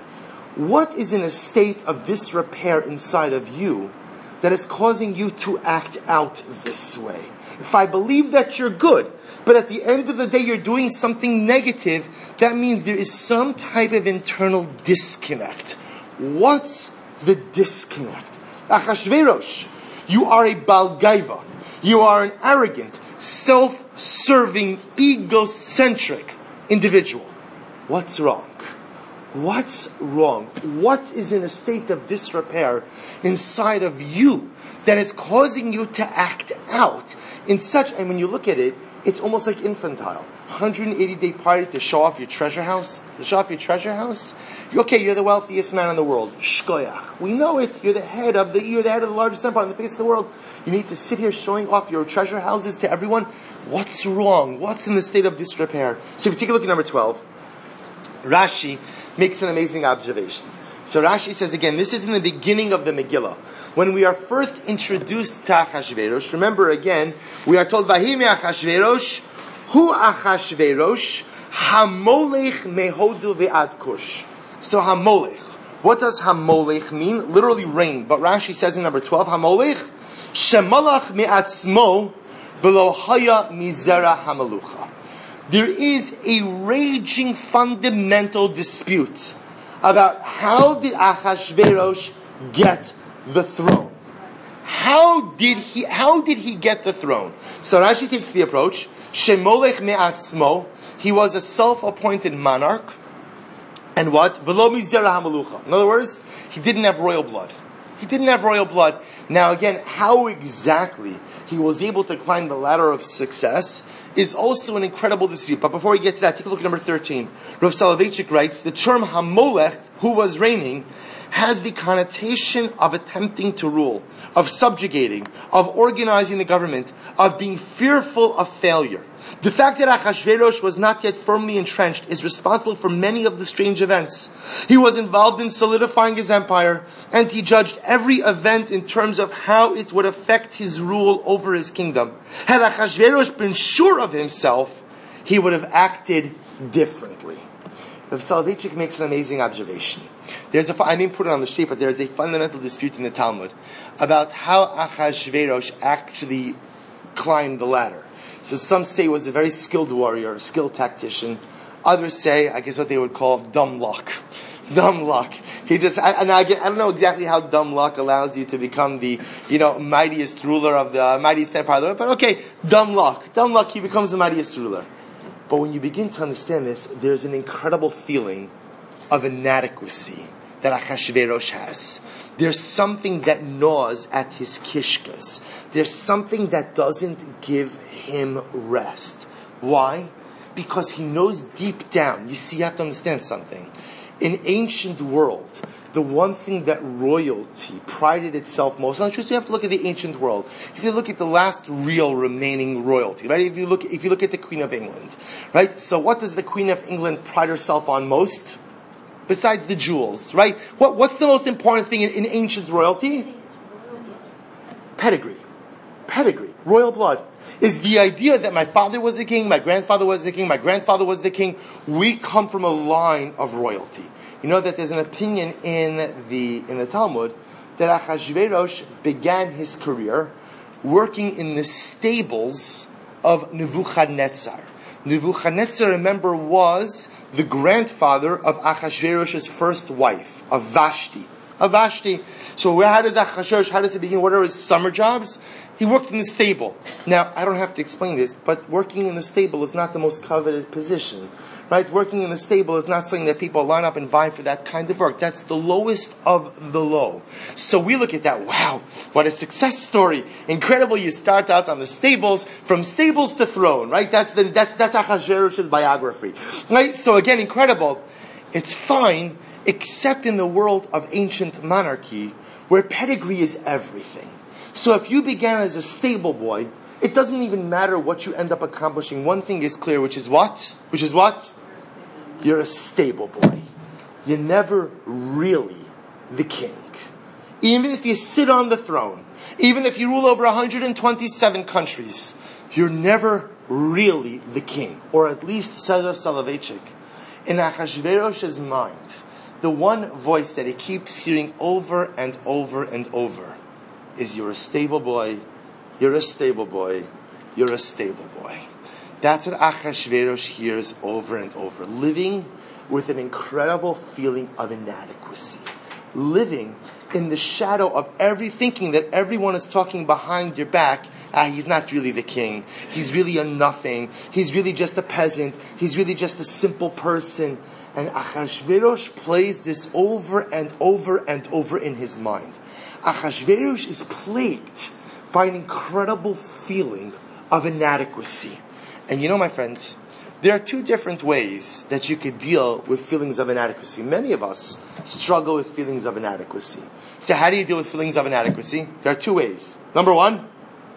What is in a state of disrepair inside of you that is causing you to act out this way? If I believe that you're good, but at the end of the day you're doing something negative, that means there is some type of internal disconnect. What's the disconnect? Achashverosh, you are a Baal Gaiva. You are an arrogant, self-serving, egocentric individual. What's wrong? What's wrong? What is in a state of disrepair inside of you that is causing you to act out in such, and when you look at it, it's almost like infantile. one hundred eighty day party to show off your treasure house. To show off your treasure house? Okay, you're the wealthiest man in the world. Shkoyach. We know it. You're the head of the, you're the head of the largest empire on the face of the world. You need to sit here showing off your treasure houses to everyone. What's wrong? What's in the state of disrepair? So if you take a look at number twelve, Rashi makes an amazing observation. So Rashi says again, this is in the beginning of the Megillah. When we are first introduced to Achashverosh, remember again, we are told, Vahimi Achashverosh, Hu Achashverosh, Hamolech Mehodu Ve'ad Kush. So Hamolech. What does Hamolech mean? Literally rain. But Rashi says in number twelve, Hamolech, Shemalach Me'atzmo, V'lo Haya Mizera Hamalucha. There is a raging fundamental dispute about how did Achashverosh get the throne. How did he, how did he get the throne? So Rashi takes the approach, Shemolech me'atzmo, he was a self-appointed monarch, and what? V'lo mizera hamalucha. In other words, he didn't have royal blood. He didn't have royal blood. Now again, how exactly he was able to climb the ladder of success is also an incredible dispute. But before we get to that, take a look at number thirteen. Rav Soloveitchik writes, the term Hamolech, who was reigning, has the connotation of attempting to rule, of subjugating, of organizing the government, of being fearful of failure. The fact that Achashverosh was not yet firmly entrenched is responsible for many of the strange events. He was involved in solidifying his empire, and he judged every event in terms of how it would affect his rule over his kingdom. Had Achashverosh been sure of himself, he would have acted differently. Rav Soloveitchik makes an amazing observation. There's a, I didn't put it on the sheet, but there's a fundamental dispute in the Talmud about how Achashverosh actually climbed the ladder. So some say he was a very skilled warrior, skilled tactician. Others say, I guess what they would call dumb luck. Dumb luck. He just, I, and I, I don't know exactly how dumb luck allows you to become the, you know, mightiest ruler of the, uh, mightiest empire, but okay, dumb luck. Dumb luck, he becomes the mightiest ruler. But when you begin to understand this, there's an incredible feeling of inadequacy that Achashverosh has. There's something that gnaws at his kishkas. There's something that doesn't give him rest. Why? Because he knows deep down. You see, you have to understand something. In ancient world, the one thing that royalty prided itself most on, just you have to look at the ancient world. If you look at the last real remaining royalty, right? If you look, if you look at the Queen of England, right? So what does the Queen of England pride herself on most? Besides the jewels, right? What, what's the most important thing in, in ancient royalty? Pedigree. Pedigree. Royal blood. Is the idea that my father was a king, my grandfather was the king, my grandfather was the king. We come from a line of royalty. You know that there's an opinion in the, in the Talmud that Achashverosh began his career working in the stables of Nebuchadnezzar. Nebuchadnezzar, remember, was the grandfather of Achashverosh's first wife, of Vashti. of Vashti. So where, how does Achashverosh, how does he begin? What are his summer jobs? He worked in the stable. Now, I don't have to explain this, but working in the stable is not the most coveted position. Right? Working in the stable is not something that people line up and vie for that kind of work. That's the lowest of the low. So we look at that, wow, what a success story. Incredible, you start out on the stables, from stables to throne, right? That's the, that's, that's Achashverosh's biography. Right? So again, incredible. It's fine, except in the world of ancient monarchy, where pedigree is everything. So if you began as a stable boy, it doesn't even matter what you end up accomplishing. One thing is clear, which is what? Which is what? You're a stable boy. You're never really the king. Even if you sit on the throne, even if you rule over one hundred twenty-seven countries, you're never really the king. Or at least, says Rav Soloveitchik, in Achashverosh's mind, the one voice that he keeps hearing over and over and over is, you're a stable boy, you're a stable boy, you're a stable boy. That's what Achashverosh hears over and over. Living with an incredible feeling of inadequacy. Living in the shadow of every thinking that everyone is talking behind your back. Ah, he's not really the king. He's really a nothing. He's really just a peasant. He's really just a simple person. And Achashverosh plays this over and over and over in his mind. Achashverosh is plagued by an incredible feeling of inadequacy. And you know, my friends, there are two different ways that you could deal with feelings of inadequacy. Many of us struggle with feelings of inadequacy. So how do you deal with feelings of inadequacy? There are two ways. Number one,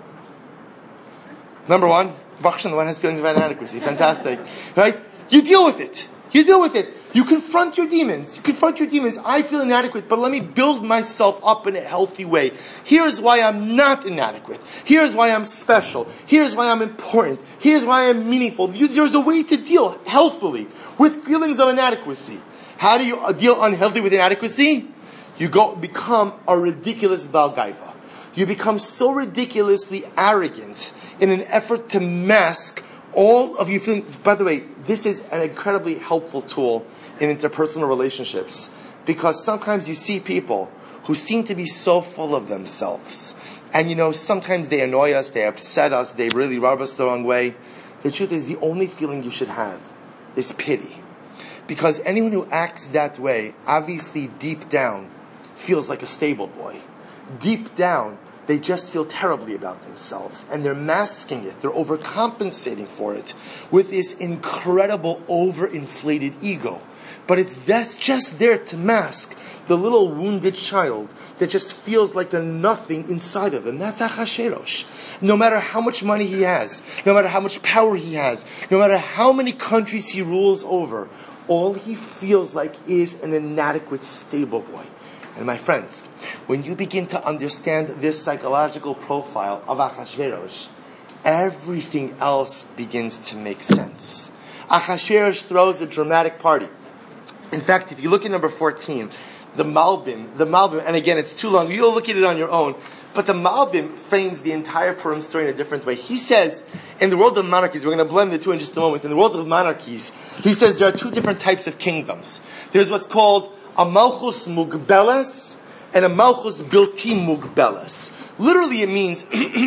number one, Baruch Hashem, the one has feelings of inadequacy. Fantastic. Right? You deal with it. You deal with it. You confront your demons. You confront your demons. I feel inadequate, but let me build myself up in a healthy way. Here's why I'm not inadequate. Here's why I'm special. Here's why I'm important. Here's why I'm meaningful. You, there's a way to deal healthfully with feelings of inadequacy. How do you deal unhealthily with inadequacy? You go become a ridiculous Baal Gaiva. You become so ridiculously arrogant in an effort to mask all of you feeling. By the way, this is an incredibly helpful tool in interpersonal relationships, because sometimes you see people who seem to be so full of themselves, and you know, sometimes they annoy us, they upset us, they really rub us the wrong way. The truth is, the only feeling you should have is pity, because anyone who acts that way, obviously deep down, feels like a stable boy. Deep down, they just feel terribly about themselves, and they're masking it, they're overcompensating for it with this incredible overinflated ego. But it's that's just there to mask the little wounded child that just feels like a nothing inside of him. That's Achashverosh. No matter how much money he has, no matter how much power he has, no matter how many countries he rules over, all he feels like is an inadequate stable boy. And my friends, when you begin to understand this psychological profile of Achashverosh, everything else begins to make sense. Achashverosh throws a dramatic party. In fact, if you look at number fourteen, the Malbim, the Malbim, and again, it's too long, you'll look at it on your own, but the Malbim frames the entire Purim story in a different way. He says, in the world of monarchies, we're going to blend the two in just a moment, in the world of monarchies, he says there are two different types of kingdoms. There's what's called a Malchus Mugbeles and a Malchus Bilti Mugbeles. Literally it means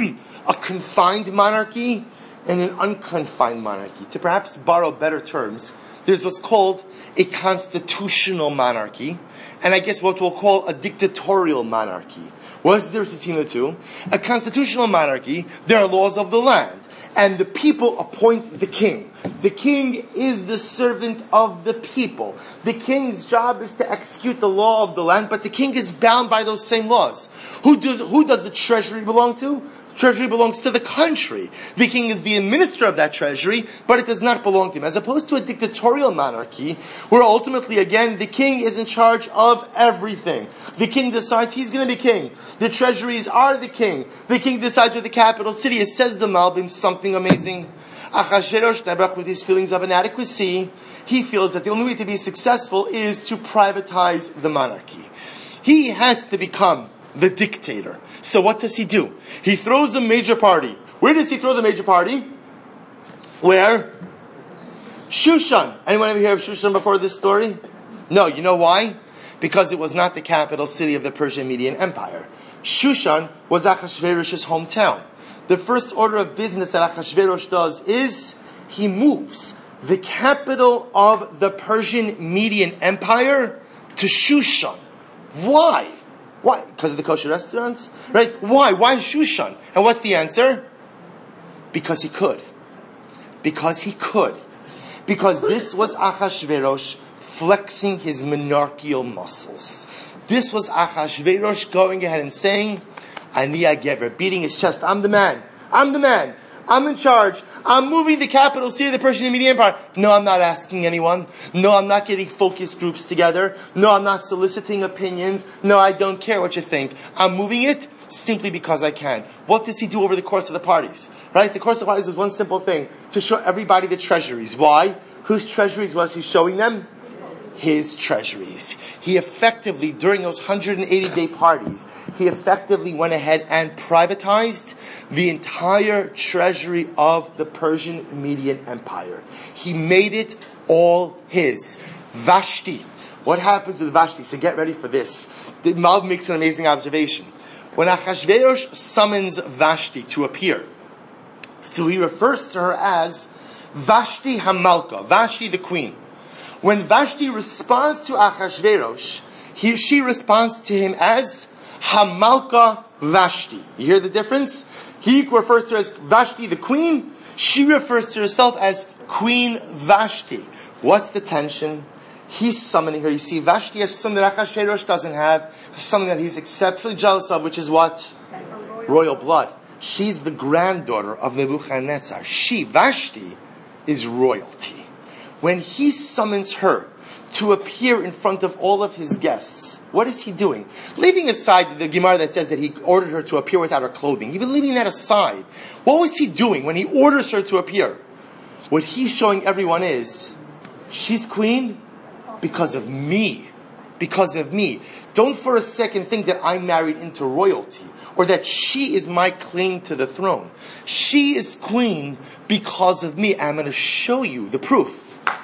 a confined monarchy and an unconfined monarchy. To perhaps borrow better terms, there's what's called a constitutional monarchy, and I guess what we'll call a dictatorial monarchy. What's the difference between the two? A constitutional monarchy, there are laws of the land, and the people appoint the king. The king is the servant of the people. The king's job is to execute the law of the land, but the king is bound by those same laws. Who does, who does the treasury belong to? The treasury belongs to the country. The king is the administrator of that treasury, but it does not belong to him. As opposed to a dictatorial monarchy, where ultimately, again, the king is in charge of everything. The king decides he's going to be king. The treasuries are the king. The king decides where the capital city is. Says the Malbim something amazing. Achashverosh, with his feelings of inadequacy, he feels that the only way to be successful is to privatize the monarchy. He has to become the dictator. So what does he do? He throws a major party. Where does he throw the major party? Where? Shushan. Anyone ever hear of Shushan before this story? No, you know why? because it was not the capital city of the Persian Median Empire. Shushan was Achashverosh's hometown. The first order of business that Achashverosh does is he moves the capital of the Persian Median Empire to Shushan. Why? Why? Because of the kosher restaurants? Right? Why? Why Shushan? And what's the answer? Because he could. Because he could. Because this was Achashverosh flexing his monarchical muscles. This was Achashverosh going ahead and saying, Ani HaGever, beating his chest, I'm the man. I'm the man. I'm in charge. I'm moving the capital city of the Persian Median Empire. No, I'm not asking anyone. No, I'm not getting focus groups together. No, I'm not soliciting opinions. No, I don't care what you think. I'm moving it simply because I can. What does he do over the course of the parties? Right? The course of the parties is one simple thing. To show everybody the treasuries. Why? Whose treasuries was he showing them? His treasuries. He effectively, during those one hundred eighty day parties, he effectively went ahead and privatized the entire treasury of the Persian Median Empire. He made it all his. Vashti. What happens with Vashti? So get ready for this. The Malv makes an amazing observation. When Achashverosh summons Vashti to appear, so he refers to her as Vashti Hamalka, Vashti the queen. When Vashti responds to Achashverosh, he, she responds to him as Hamalka Vashti. You hear the difference? He refers to her as Vashti the queen. She refers to herself as Queen Vashti. What's the tension? He's summoning her. You see, Vashti has something that Achashverosh doesn't have, something that he's exceptionally jealous of, which is what? Royal blood. She's the granddaughter of Nebuchadnezzar. She, Vashti, is royalty. When he summons her to appear in front of all of his guests, what is he doing? Leaving aside the Gemara that says that he ordered her to appear without her clothing, even leaving that aside, what was he doing when he orders her to appear? What he's showing everyone is, she's queen because of me. Because of me. Don't for a second think that I'm married into royalty, or that she is my claim to the throne. She is queen because of me. I'm going to show you the proof.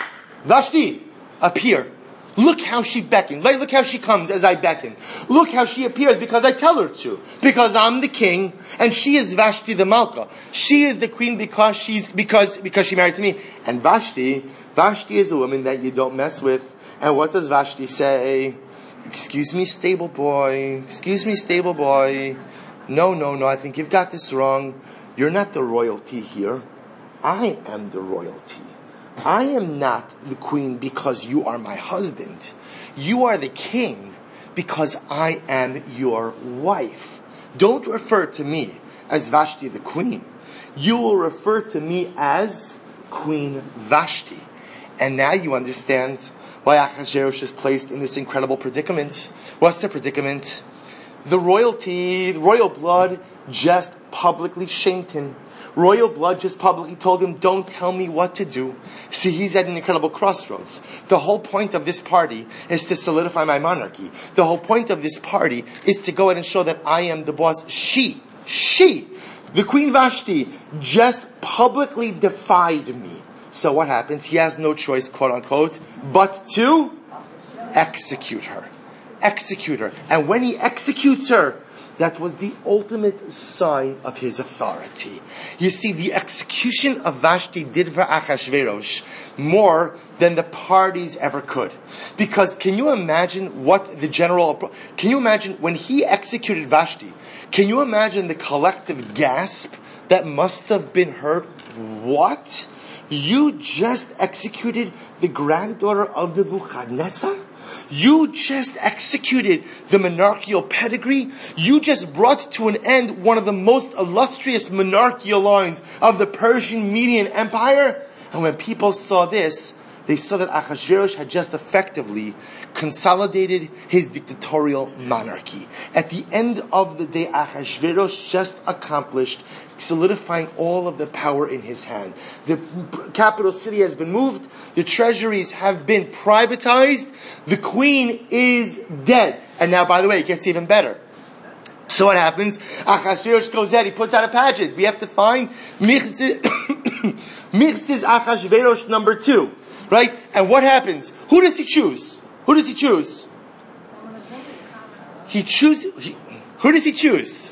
Vashti, appear. Look how she beckons. Look how she comes as I beckon. Look how she appears because I tell her to. Because I'm the king and she is Vashti the Malka. She is the queen because she's because because she married to me. And Vashti, Vashti is a woman that you don't mess with. And what does Vashti say? Excuse me, stable boy. Excuse me, stable boy. No, no, no. I think you've got this wrong. You're not the royalty here. I am the royalty. I am not the queen because you are my husband. You are the king because I am your wife. Don't refer to me as Vashti the queen. You will refer to me as Queen Vashti. And now you understand why Achashverosh is placed in this incredible predicament. What's the predicament? The royalty, the royal blood just publicly shamed him. Royal blood just publicly told him, don't tell me what to do. See, he's at an incredible crossroads. The whole point of this party is to solidify my monarchy. The whole point of this party is to go ahead and show that I am the boss. She, she, the Queen Vashti, just publicly defied me. So what happens? He has no choice, quote unquote, but to execute her. Execute her. And when he executes her, that was the ultimate sign of his authority. You see, the execution of Vashti did for Achashverosh more than the parties ever could. Because can you imagine what the general, can you imagine when he executed Vashti, can you imagine the collective gasp that must have been heard? What? You just executed the granddaughter of Nebuchadnezzar? You just executed the monarchical pedigree. You just brought to an end one of the most illustrious monarchical lines of the Persian Median Empire. And when people saw this, they saw that Achashverosh had just effectively consolidated his dictatorial monarchy. At the end of the day, Achashverosh just accomplished solidifying all of the power in his hand. The capital city has been moved. The treasuries have been privatized. The queen is dead. And now, by the way, it gets even better. So what happens? Achashverosh goes ahead, he puts out a pageant. We have to find Mirziz Achashverosh number two. Right? And what happens? Who does he choose? Who does he choose? He chooses, he, who does he choose?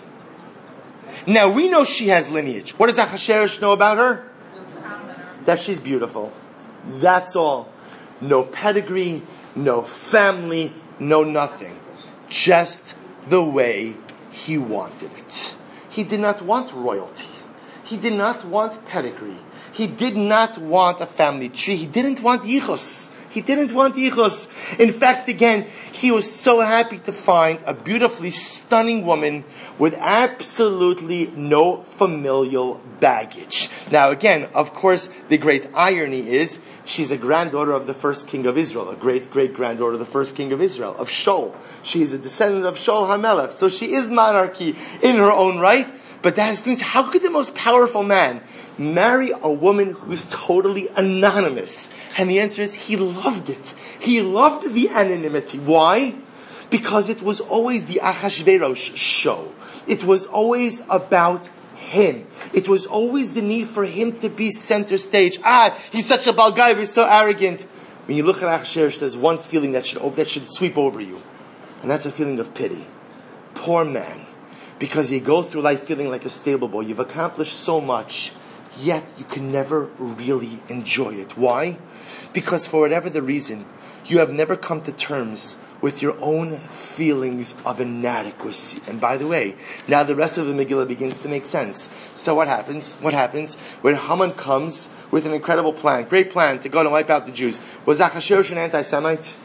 Now we know she has lineage. What does Achashverosh know about her? That she's beautiful. That's all. No pedigree, no family, no nothing. Just the way he wanted it. He did not want royalty. He did not want pedigree. He did not want a family tree. He didn't want yichus. He didn't want yichus. In fact, again, he was so happy to find a beautifully stunning woman with absolutely no familial baggage. Now again, of course, the great irony is she's a granddaughter of the first king of Israel, a great great granddaughter of the first king of Israel, of Shaul. She is a descendant of Shaul HaMelech, so she is monarchy in her own right. But that means, how could the most powerful man marry a woman who's totally anonymous? And the answer is, he loved it. He loved the anonymity. Why? Because it was always the Achashverosh show. It was always about him. It was always the need for him to be center stage. Ah, he's such a bal guy, he's so arrogant. When you look at Achashverosh, there's one feeling that should, that should sweep over you. And that's a feeling of pity. Poor man. Because you go through life feeling like a stable boy. You've accomplished so much, yet you can never really enjoy it. Why? Because for whatever the reason, you have never come to terms with your own feelings of inadequacy. And by the way, now the rest of the Megillah begins to make sense. So what happens? What happens? When Haman comes with an incredible plan, great plan to go and wipe out the Jews. Was Achashverosh an anti-Semite?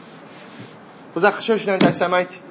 Was Achashverosh an anti-Semite?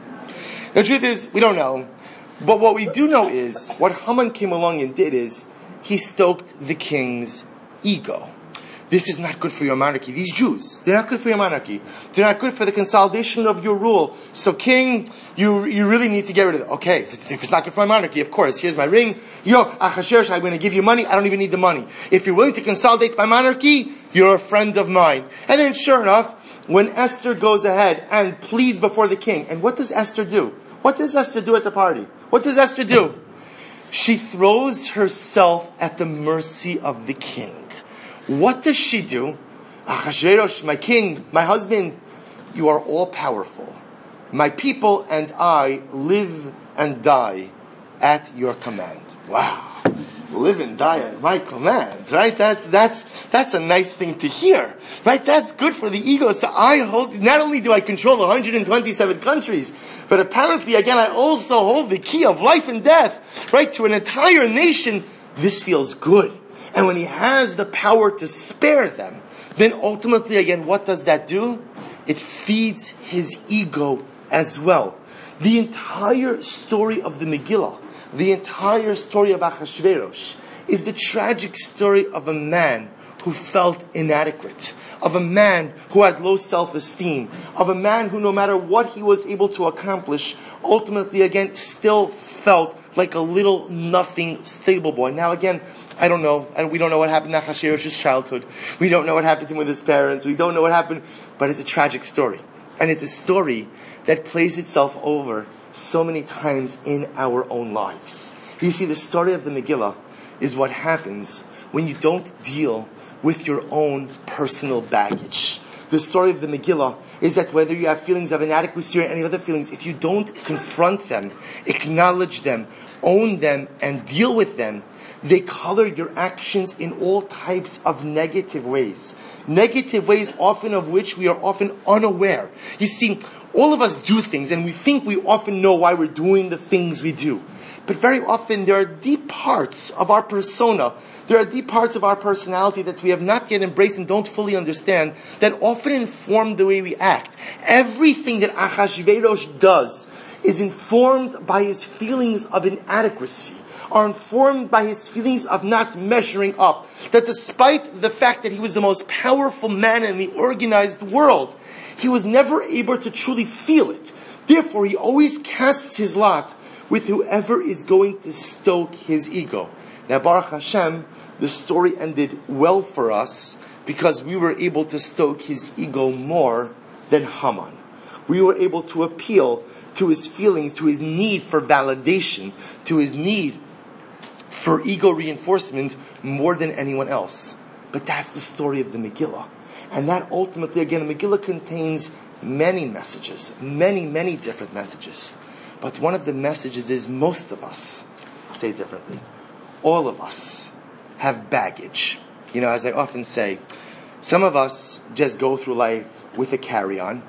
The truth is, we don't know. But what we do know is, what Haman came along and did is, he stoked the king's ego. This is not good for your monarchy. These Jews, they're not good for your monarchy. They're not good for the consolidation of your rule. So king, you you really need to get rid of it. Okay, if it's, if it's not good for my monarchy, of course, here's my ring. Yo, Achashverosh, I'm going to give you money. I don't even need the money. If you're willing to consolidate my monarchy, you're a friend of mine. And then sure enough, when Esther goes ahead and pleads before the king, and what does Esther do? What does Esther do at the party? What does Esther do? She throws herself at the mercy of the king. What does she do? Achashverosh, my king, my husband, you are all powerful. My people and I live and die at your command. Wow. Live and die at my command, right? That's, that's, that's a nice thing to hear, right? That's good for the ego. So I hold, not only do I control one hundred twenty-seven countries, but apparently again, I also hold the key of life and death, right? To an entire nation. This feels good. And when he has the power to spare them, then ultimately again, what does that do? It feeds his ego as well. The entire story of the Megillah, the entire story of Achashverosh, is the tragic story of a man who felt inadequate, of a man who had low self-esteem, of a man who no matter what he was able to accomplish, ultimately again still felt like a little nothing stable boy. Now again, I don't know, and we don't know what happened in Achashverosh's childhood. We don't know what happened to him with his parents. We don't know what happened, but it's a tragic story. And it's a story that plays itself over so many times in our own lives. You see, the story of the Megillah is what happens when you don't deal with your own personal baggage. The story of the Megillah is that whether you have feelings of inadequacy or any other feelings, if you don't confront them, acknowledge them, own them, and deal with them, they color your actions in all types of negative ways. Negative ways often of which we are often unaware. You see, all of us do things and we think we often know why we're doing the things we do. But very often there are deep parts of our persona, there are deep parts of our personality that we have not yet embraced and don't fully understand that often inform the way we act. Everything that Achashverosh does is informed by his feelings of inadequacy, are informed by his feelings of not measuring up. That despite the fact that he was the most powerful man in the organized world, he was never able to truly feel it. Therefore, he always casts his lot with whoever is going to stoke his ego. Now, Baruch Hashem, the story ended well for us because we were able to stoke his ego more than Haman. We were able to appeal to his feelings, to his need for validation, to his need for ego reinforcement more than anyone else. But that's the story of the Megillah. And that ultimately, again, the Megillah contains many messages, many, many different messages. But one of the messages is most of us, I'll say it differently, all of us have baggage. You know, as I often say, some of us just go through life with a carry-on.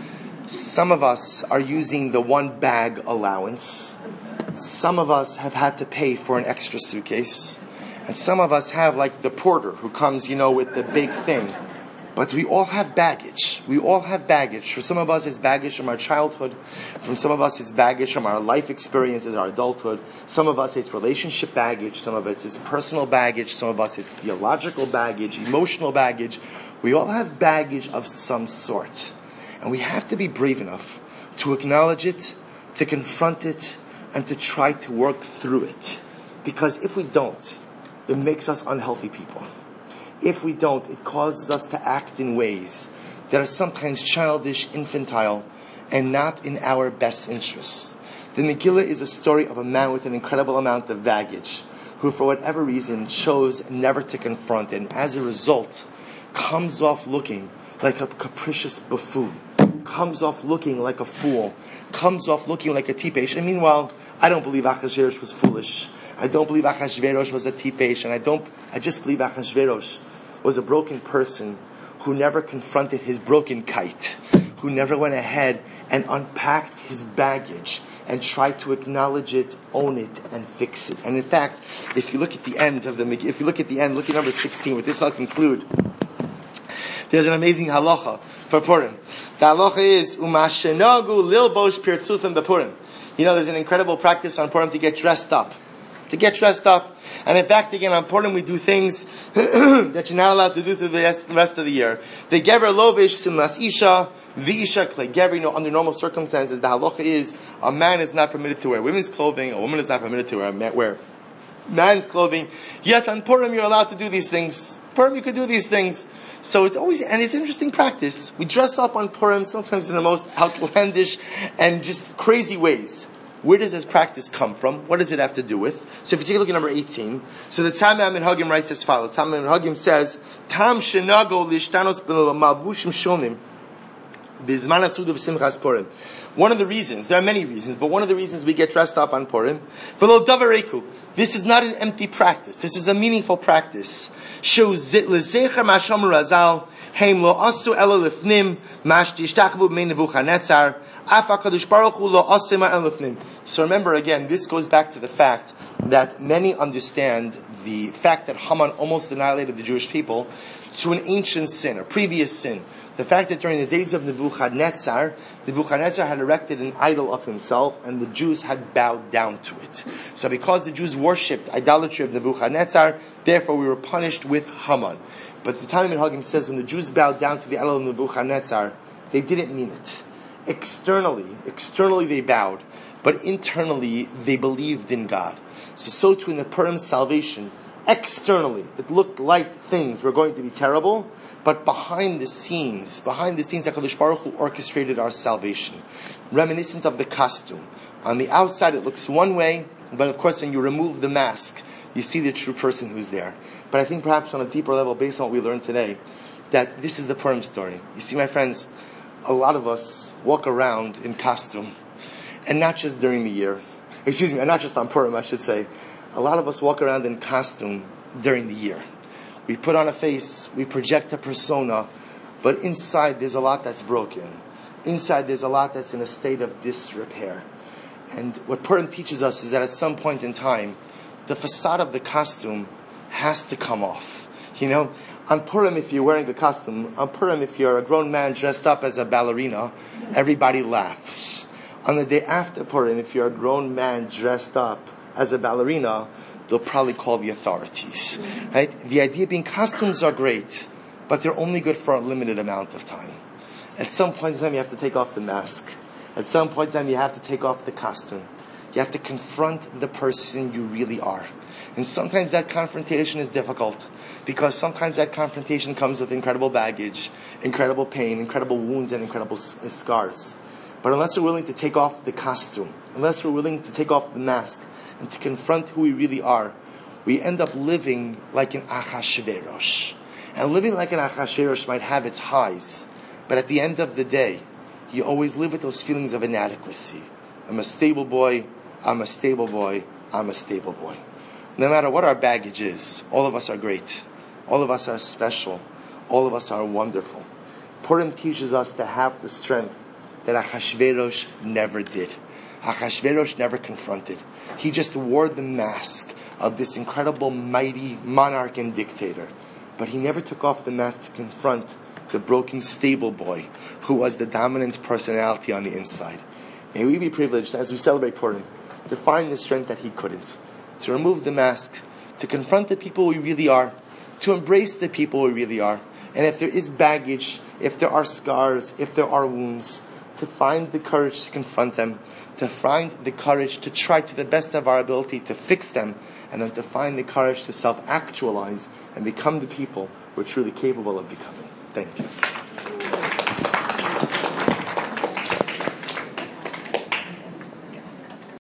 Some of us are using the one bag allowance. Some of us have had to pay for an extra suitcase. And some of us have like the porter who comes, you know, with the big thing. But we all have baggage. We all have baggage. For some of us, it's baggage from our childhood. From some of us, it's baggage from our life experiences, our adulthood. Some of us, it's relationship baggage. Some of us, it's personal baggage. Some of us, it's theological baggage, emotional baggage. We all have baggage of some sort. And we have to be brave enough to acknowledge it, to confront it, and to try to work through it. Because if we don't, it makes us unhealthy people. If we don't, it causes us to act in ways that are sometimes childish, infantile, and not in our best interests. The Megillah is a story of a man with an incredible amount of baggage, who for whatever reason chose never to confront it, and as a result, comes off looking like a capricious buffoon, comes off looking like a fool, comes off looking like a tipesh. And meanwhile, I don't believe Achashverosh was foolish. I don't believe Achashverosh was a tipesh, and I don't. I just believe Achashverosh was a broken person who never confronted his broken kite, who never went ahead and unpacked his baggage and tried to acknowledge it, own it, and fix it. And in fact, if you look at the end of the, if you look at the end, look at number sixteen. With this, I'll conclude. There's an amazing halacha for Purim. The halacha is umashenagu lilbosh pirtzufim bepurim. You know, there's an incredible practice on Purim to get dressed up. To get dressed up. And in fact, again, on Purim we do things that you're not allowed to do through the rest of the year. The gever lovish simlas isha, the isha klei gever. You know, under normal circumstances, the halacha is a man is not permitted to wear women's clothing, a woman is not permitted to wear, wear man's clothing. Yet on Purim you're allowed to do these things. Purim you could do these things. So it's always, and it's an interesting practice. We dress up on Purim sometimes in the most outlandish and just crazy ways. Where does this practice come from? What does it have to do with? So if you take a look at number eighteen, so the Tamim and Hagim writes as follows. Tamim and Hagim says, Tam shenago lishtanos malbushim shonim bizman asud of simchas Purim. One of the reasons, there are many reasons, but one of the reasons we get dressed up on Purim, v'lo davareku. This is not an empty practice. This is a meaningful practice. Shows lezecher masham razal heim lo asu ela lifnim mash tishtachvu mein Nebuchadnezzar. So remember again, this goes back to the fact that many understand the fact that Haman almost annihilated the Jewish people to an ancient sin, a previous sin. The fact that during the days of Nebuchadnezzar, Nebuchadnezzar had erected an idol of himself and the Jews had bowed down to it. So because the Jews worshipped idolatry of Nebuchadnezzar, therefore we were punished with Haman. But the Talmud Hagim says when the Jews bowed down to the idol of Nebuchadnezzar, they didn't mean it. Externally, externally they bowed, but internally they believed in God. So, so too in the Purim salvation, externally it looked like things were going to be terrible, but behind the scenes, behind the scenes, HaKadosh Baruch Hu orchestrated our salvation. Reminiscent of the costume. On the outside it looks one way, but of course when you remove the mask, you see the true person who's there. But I think perhaps on a deeper level, based on what we learned today, that this is the Purim story. You see, my friends, a lot of us walk around in costume, and not just during the year. Excuse me, and not just on Purim, I should say. A lot of us walk around in costume during the year. We put on a face, we project a persona, but inside there's a lot that's broken. Inside there's a lot that's in a state of disrepair. And what Purim teaches us is that at some point in time, the facade of the costume has to come off. You know, on Purim, if you're wearing a costume, on Purim, if you're a grown man dressed up as a ballerina, everybody laughs. On the day after Purim, if you're a grown man dressed up as a ballerina, they'll probably call the authorities. Right? The idea being costumes are great, but they're only good for a limited amount of time. At some point in time, you have to take off the mask. At some point in time, you have to take off the costume. You have to confront the person you really are. And sometimes that confrontation is difficult, because sometimes that confrontation comes with incredible baggage, incredible pain, incredible wounds, and incredible scars. But unless we're willing to take off the costume, unless we're willing to take off the mask, and to confront who we really are, we end up living like an Achashverosh. And living like an Achashverosh might have its highs, but at the end of the day, you always live with those feelings of inadequacy. I'm a stable boy, I'm a stable boy, I'm a stable boy. No matter what our baggage is, all of us are great. All of us are special. All of us are wonderful. Purim teaches us to have the strength that Achashverosh never did. Achashverosh never confronted. He just wore the mask of this incredible, mighty monarch and dictator. But he never took off the mask to confront the broken stable boy who was the dominant personality on the inside. May we be privileged, as we celebrate Purim, to find the strength that he couldn't, to remove the mask, to confront the people we really are, to embrace the people we really are. And if there is baggage, if there are scars, if there are wounds, to find the courage to confront them, to find the courage to try to the best of our ability to fix them, and then to find the courage to self-actualize and become the people we're truly capable of becoming. Thank you.